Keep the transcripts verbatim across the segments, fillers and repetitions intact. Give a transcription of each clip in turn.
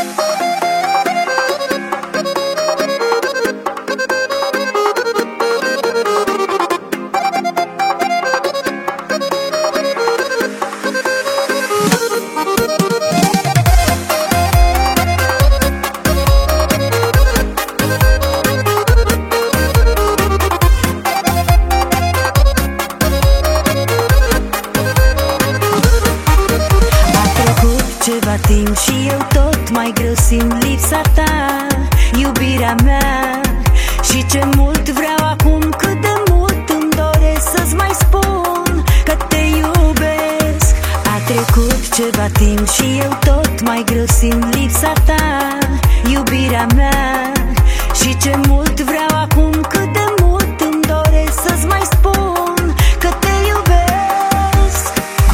Ceva timp și eu tot mai greu simt lipsa ta, iubirea mea. Și ce mult vreau acum, cât de mult îmi doresc să-ți mai spun că te iubesc. A trecut ceva timp și eu tot mai greu simt lipsa ta, iubirea mea. Și ce mult vreau acum, cât de mult îmi doresc să-ți mai spun că te iubesc.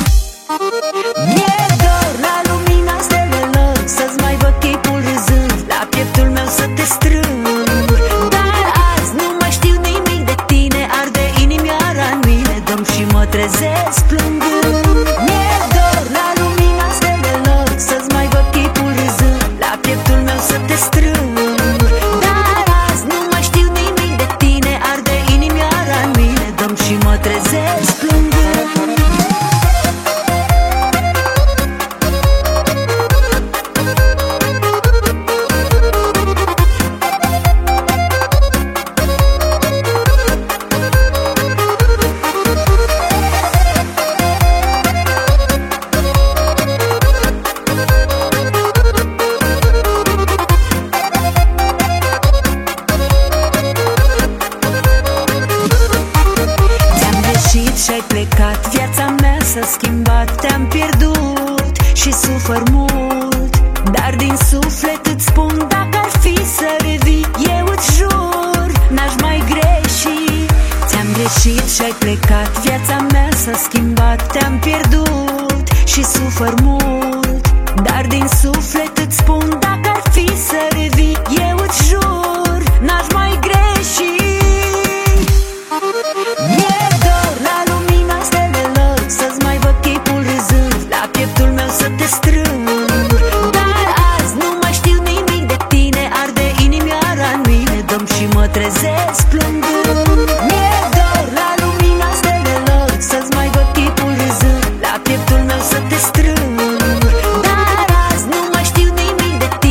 Mi-e dor la lumina stelelor să-ți mai văd chipul râzând, la pieptul meu să te strâng. Dar azi nu mai știu nimic de tine, arde inimioara în mine, dăm și mă trezesc plângând. Mi-e dor la lumina stelelor să-ți mai văd chipul râzând, la pieptul meu să te strâng. Dar azi nu mai știu nimic de tine, arde inimioara în mine, dăm și mă trezesc plângând. Și-ai plecat, viața mea s-a schimbat, te-am pierdut și sufăr mult. Dar din suflet îți spun, dacă ar fi să revii, eu îți jur, n-aș mai greși. Ți-am greșit și-ai plecat, viața mea s-a schimbat, te-am pierdut și sufăr mult. Dar din suflet îți spun, dacă ar fi să revii, eu îți jur, n-aș mai greși. Mi-e dor la lumina stelelor să-ți mai văd chipul râzând, la pieptul meu să te strâng. Dar azi nu mai știu nimic de tine, arde inimioara în mine, dăm și mă trezesc plângând. Mi-e dor la lumina stelelor să-ți mai văd chipul râzând, la pieptul meu să te strâng. Dar azi nu mai știu nimic de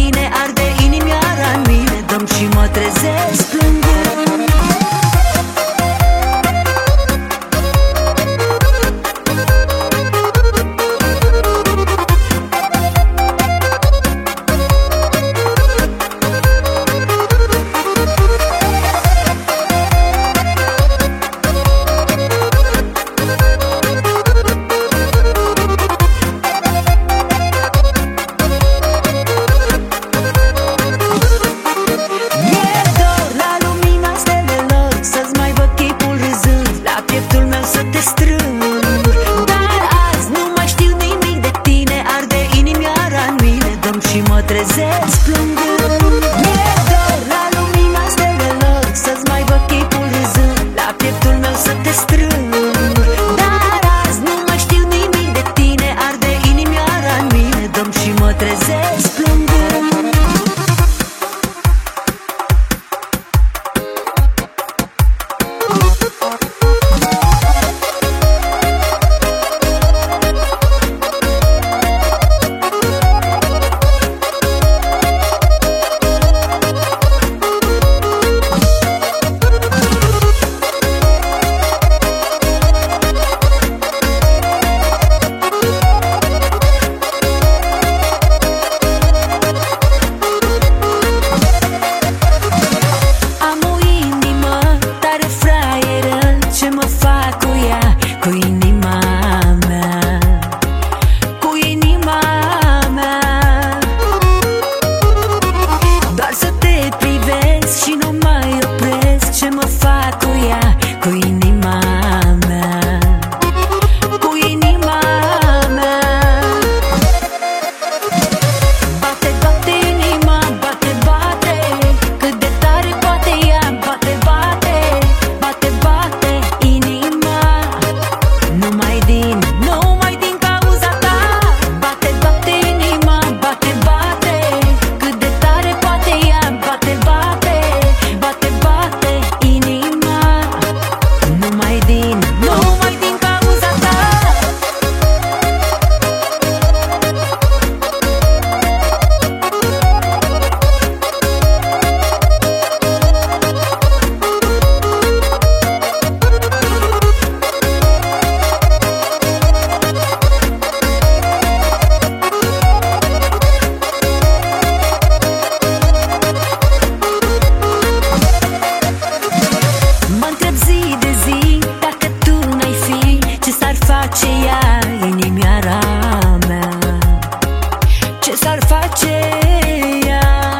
s-ar face ea.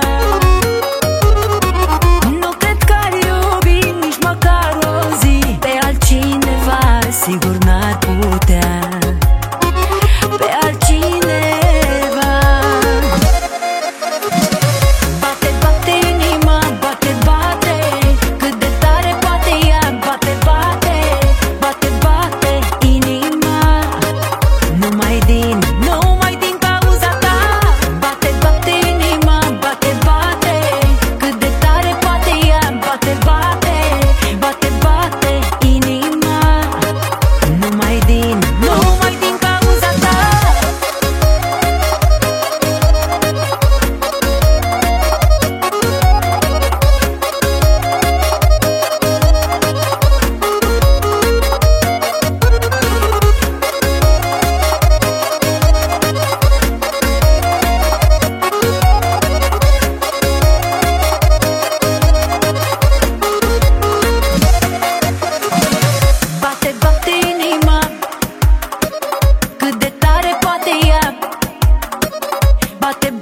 Nu cred că ar iubi nici măcar o zi pe altcineva, sigur n-ar putea. Pe altcineva. Bate, bate inima, bate, bate, cât de tare poate ea. Bate, bate, bate, bate inima, numai din, numai din cauza ta. Bate, bate inima, bate, bate, cât de tare poate ea. Bate, bate, bate, bate inima, numai din, numai din cauza ta. Bate, bate inima, cât de tare poate ea. Bate,